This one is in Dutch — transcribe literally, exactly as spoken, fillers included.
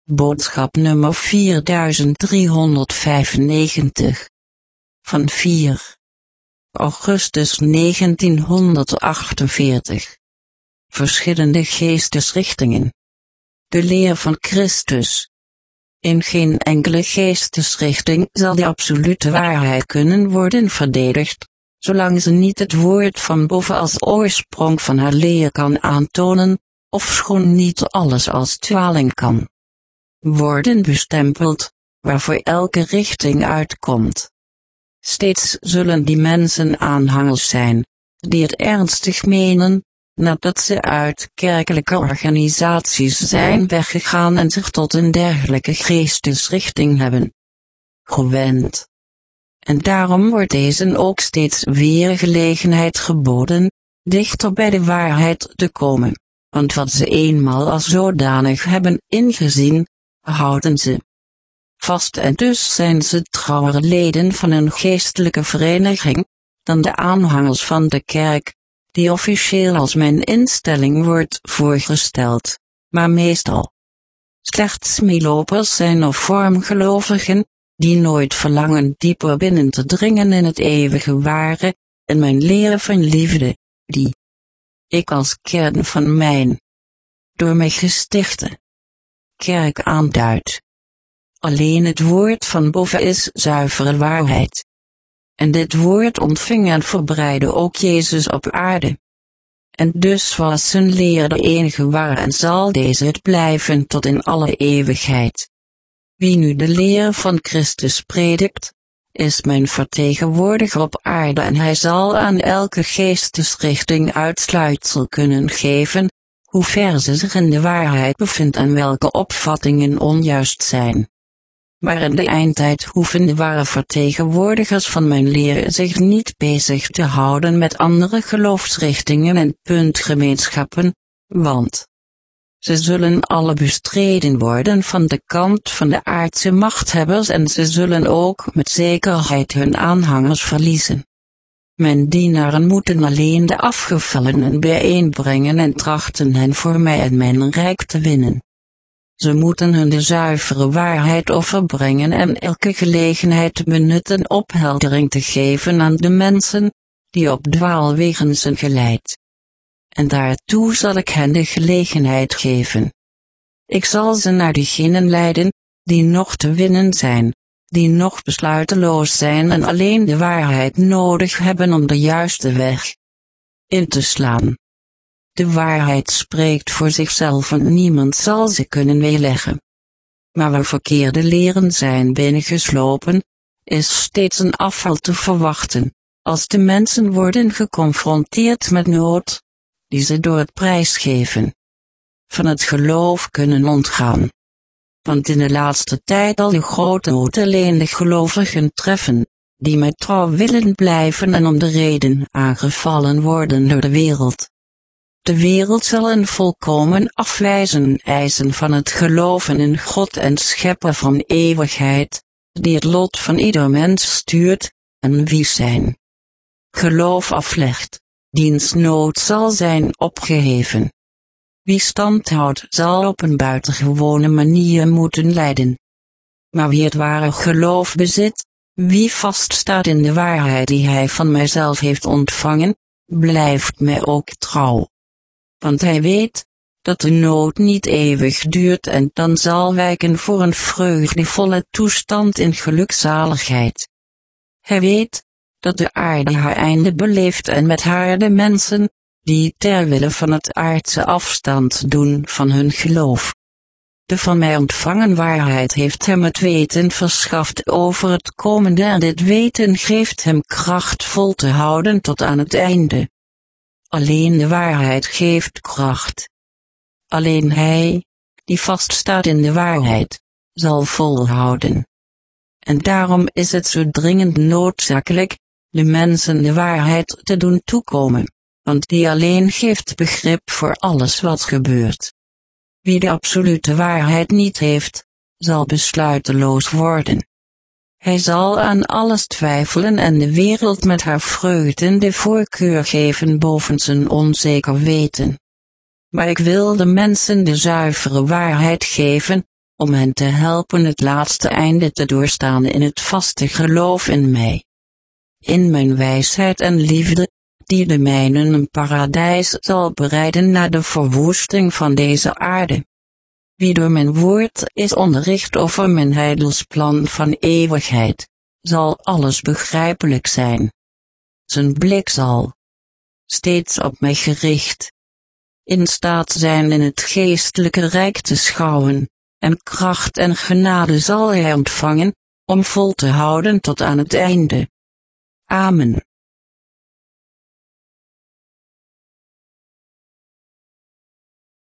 Boodschap nummer vierduizend driehonderdvijfennegentig. Van vier augustus negentienhonderdachtenveertig. Verschillende geestesrichtingen. De leer van Christus. In geen enkele geestesrichting zal de absolute waarheid kunnen worden verdedigd, zolang ze niet het woord van boven als oorsprong van haar leer kan aantonen, ofschoon niet alles als dwaling kan worden bestempeld, waarvoor elke richting uitkomt. Steeds zullen die mensen aanhangers zijn, die het ernstig menen, nadat ze uit kerkelijke organisaties zijn weggegaan en zich tot een dergelijke geestesrichting hebben gewend. En daarom wordt deze ook steeds weer gelegenheid geboden, dichter bij de waarheid te komen, want wat ze eenmaal als zodanig hebben ingezien, houden ze vast en dus zijn ze trouwer leden van een geestelijke vereniging, dan de aanhangers van de kerk, die officieel als mijn instelling wordt voorgesteld, maar meestal slechts meelopers zijn of vormgelovigen, die nooit verlangen dieper binnen te dringen in het eeuwige ware, en mijn leer van liefde, die ik als kern van mijn door mij gestichte kerk aanduidt. Alleen het woord van boven is zuivere waarheid. En dit woord ontving en verbreidde ook Jezus op aarde. En dus was zijn leer de enige waar en zal deze het blijven tot in alle eeuwigheid. Wie nu de leer van Christus predikt, is mijn vertegenwoordiger op aarde en hij zal aan elke geestesrichting uitsluitsel kunnen geven, hoe ver ze zich in de waarheid bevindt en welke opvattingen onjuist zijn. Maar in de eindtijd hoeven de ware vertegenwoordigers van mijn leer zich niet bezig te houden met andere geloofsrichtingen en puntgemeenschappen, want ze zullen alle bestreden worden van de kant van de aardse machthebbers en ze zullen ook met zekerheid hun aanhangers verliezen. Mijn dienaren moeten alleen de afgevallenen bijeenbrengen en trachten hen voor mij en mijn rijk te winnen. Ze moeten hun de zuivere waarheid overbrengen en elke gelegenheid benutten opheldering te geven aan de mensen, die op dwaalwegen zijn geleid. En daartoe zal ik hen de gelegenheid geven. Ik zal ze naar diegenen leiden, die nog te winnen zijn, die nog besluiteloos zijn en alleen de waarheid nodig hebben om de juiste weg in te slaan. De waarheid spreekt voor zichzelf en niemand zal ze kunnen weerleggen. Maar waar verkeerde leren zijn binnengeslopen, is steeds een afval te verwachten, als de mensen worden geconfronteerd met nood, die ze door het prijsgeven van het geloof kunnen ontgaan. Want in de laatste tijd zal de grote nood alleen de gelovigen treffen, die mij trouw willen blijven en om de reden aangevallen worden door de wereld. De wereld zal een volkomen afwijzen eisen van het geloven in God en schepper van eeuwigheid, die het lot van ieder mens stuurt, en wie zijn geloof aflegt, diens nood zal zijn opgeheven. Wie stand houdt zal op een buitengewone manier moeten lijden. Maar wie het ware geloof bezit, wie vaststaat in de waarheid die hij van mijzelf heeft ontvangen, blijft mij ook trouw. Want hij weet, dat de nood niet eeuwig duurt en dan zal wijken voor een vreugdevolle toestand in gelukzaligheid. Hij weet, dat de aarde haar einde beleeft en met haar de mensen, die terwille van het aardse afstand doen van hun geloof. De van mij ontvangen waarheid heeft hem het weten verschaft over het komende en dit weten geeft hem kracht vol te houden tot aan het einde. Alleen de waarheid geeft kracht. Alleen hij, die vaststaat in de waarheid, zal volhouden. En daarom is het zo dringend noodzakelijk, de mensen de waarheid te doen toekomen, want die alleen geeft begrip voor alles wat gebeurt. Wie de absolute waarheid niet heeft, zal besluiteloos worden. Hij zal aan alles twijfelen en de wereld met haar vreugden de voorkeur geven boven zijn onzeker weten. Maar ik wil de mensen de zuivere waarheid geven, om hen te helpen het laatste einde te doorstaan in het vaste geloof in mij. In mijn wijsheid en liefde, die de mijnen een paradijs zal bereiden na de verwoesting van deze aarde. Wie door mijn woord is onderricht over mijn heidelsplan van eeuwigheid, zal alles begrijpelijk zijn. Zijn blik zal steeds op mij gericht in staat zijn in het geestelijke rijk te schouwen, en kracht en genade zal hij ontvangen, om vol te houden tot aan het einde. Amen.